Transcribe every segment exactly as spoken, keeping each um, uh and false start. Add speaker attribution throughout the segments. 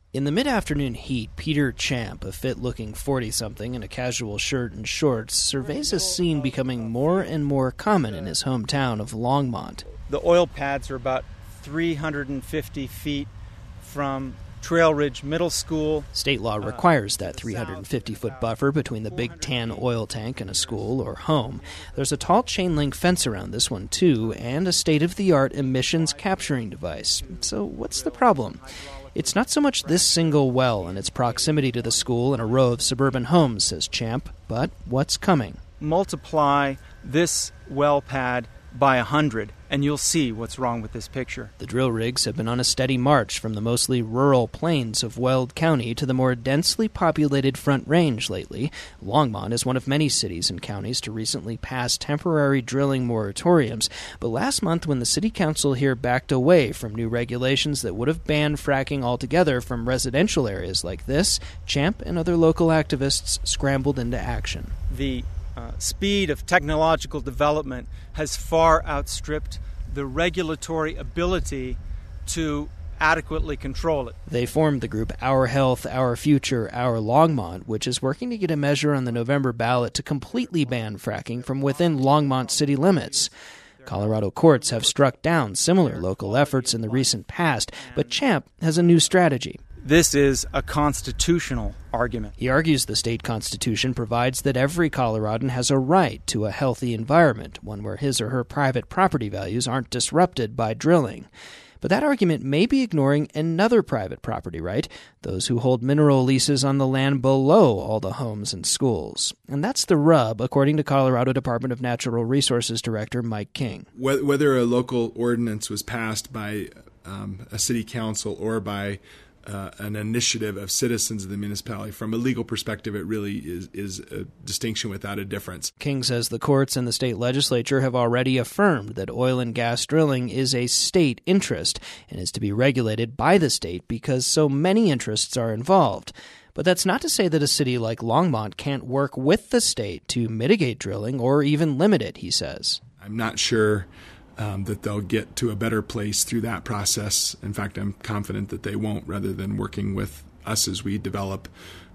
Speaker 1: In the mid-afternoon heat, Peter Champ, a fit-looking forty-something in a casual shirt and shorts, surveys a scene becoming more and more common in his hometown of Longmont.
Speaker 2: The oil pads are about three hundred fifty feet from Trail Ridge Middle School.
Speaker 1: State law requires that three hundred fifty foot buffer between the big tan oil tank and a school or home. There's a tall chain-link fence around this one, too, and a state-of-the-art emissions capturing device. So what's the problem? It's not so much this single well and its proximity to the school and a row of suburban homes, says Champ, but what's coming.
Speaker 2: Multiply this well pad by a hundred, and you'll see what's wrong with this picture.
Speaker 1: The drill rigs have been on a steady march from the mostly rural plains of Weld County to the more densely populated Front Range lately. Longmont is one of many cities and counties to recently pass temporary drilling moratoriums, but last month when the city council here backed away from new regulations that would have banned fracking altogether from residential areas like this, Champ and other local activists scrambled into action.
Speaker 2: The Uh, speed of technological development has far outstripped the regulatory ability to adequately control it.
Speaker 1: They formed the group Our Health, Our Future, Our Longmont, which is working to get a measure on the November ballot to completely ban fracking from within Longmont city limits. Colorado courts have struck down similar local efforts in the recent past, but Champ has a new strategy.
Speaker 2: This is a constitutional argument.
Speaker 1: He argues the state constitution provides that every Coloradan has a right to a healthy environment, one where his or her private property values aren't disrupted by drilling. But that argument may be ignoring another private property right, those who hold mineral leases on the land below all the homes and schools. And that's the rub, according to Colorado Department of Natural Resources Director Mike King.
Speaker 3: Whether a local ordinance was passed by um, a city council or by Uh, an initiative of citizens of the municipality, from a legal perspective, it really is, is a distinction without a difference.
Speaker 1: King says the courts and the state legislature have already affirmed that oil and gas drilling is a state interest and is to be regulated by the state because so many interests are involved. But that's not to say that a city like Longmont can't work with the state to mitigate drilling or even limit it, he says.
Speaker 3: I'm not sure Um, that they'll get to a better place through that process. In fact, I'm confident that they won't, rather than working with us as we develop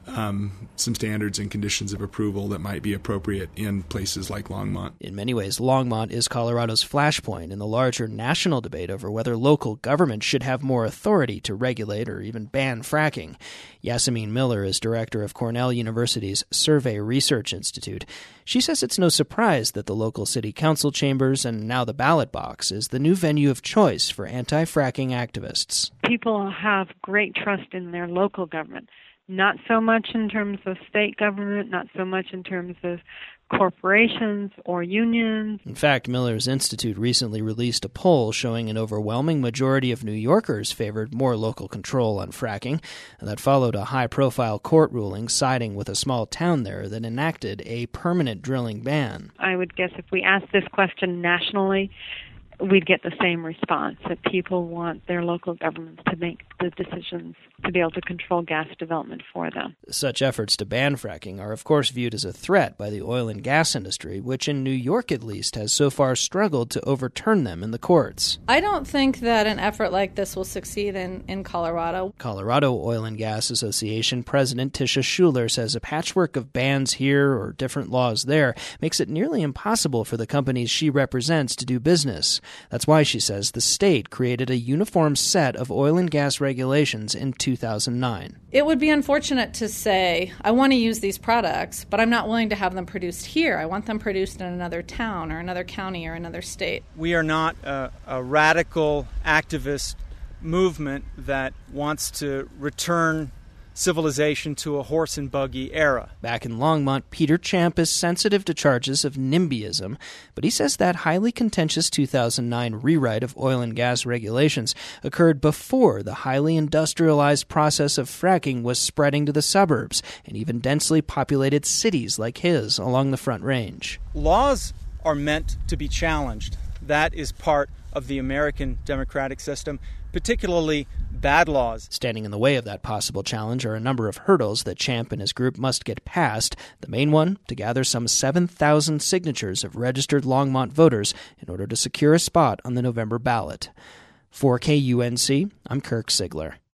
Speaker 3: um, some standards and conditions of approval that might be appropriate in places like Longmont.
Speaker 1: In many ways, Longmont is Colorado's flashpoint in the larger national debate over whether local government should have more authority to regulate or even ban fracking. Yasamine Miller is director of Cornell University's Survey Research Institute. She says it's no surprise that the local city council chambers and now the ballot box is the new venue of choice for anti-fracking activists.
Speaker 4: People have great trust in their local government. Not so much in terms of state government, not so much in terms of corporations or unions.
Speaker 1: In fact, Miller's Institute recently released a poll showing an overwhelming majority of New Yorkers favored more local control on fracking. And that followed a high-profile court ruling siding with a small town there that enacted a permanent drilling ban.
Speaker 4: I would guess if we asked this question nationally, we'd get the same response, that people want their local governments to make the decisions to be able to control gas development for them.
Speaker 1: Such efforts to ban fracking are, of course, viewed as a threat by the oil and gas industry, which in New York at least has so far struggled to overturn them in the courts.
Speaker 5: I don't think that an effort like this will succeed in, in Colorado.
Speaker 1: Colorado Oil and Gas Association President Tisha Schuler says a patchwork of bans here or different laws there makes it nearly impossible for the companies she represents to do business. That's why, she says, the state created a uniform set of oil and gas regulations in two thousand nine.
Speaker 5: It would be unfortunate to say, I want to use these products, but I'm not willing to have them produced here. I want them produced in another town or another county or another state.
Speaker 2: We are not a, a radical activist movement that wants to return civilization to a horse and buggy era.
Speaker 1: Back in Longmont, Peter Champ is sensitive to charges of NIMBYism, but he says that highly contentious two thousand nine rewrite of oil and gas regulations occurred before the highly industrialized process of fracking was spreading to the suburbs and even densely populated cities like his along the Front Range.
Speaker 2: Laws are meant to be challenged. That is part of the American democratic system, particularly bad laws.
Speaker 1: Standing in the way of that possible challenge are a number of hurdles that Champ and his group must get past. The main one, to gather some seven thousand signatures of registered Longmont voters in order to secure a spot on the November ballot. For K U N C, I'm Kirk Sigler.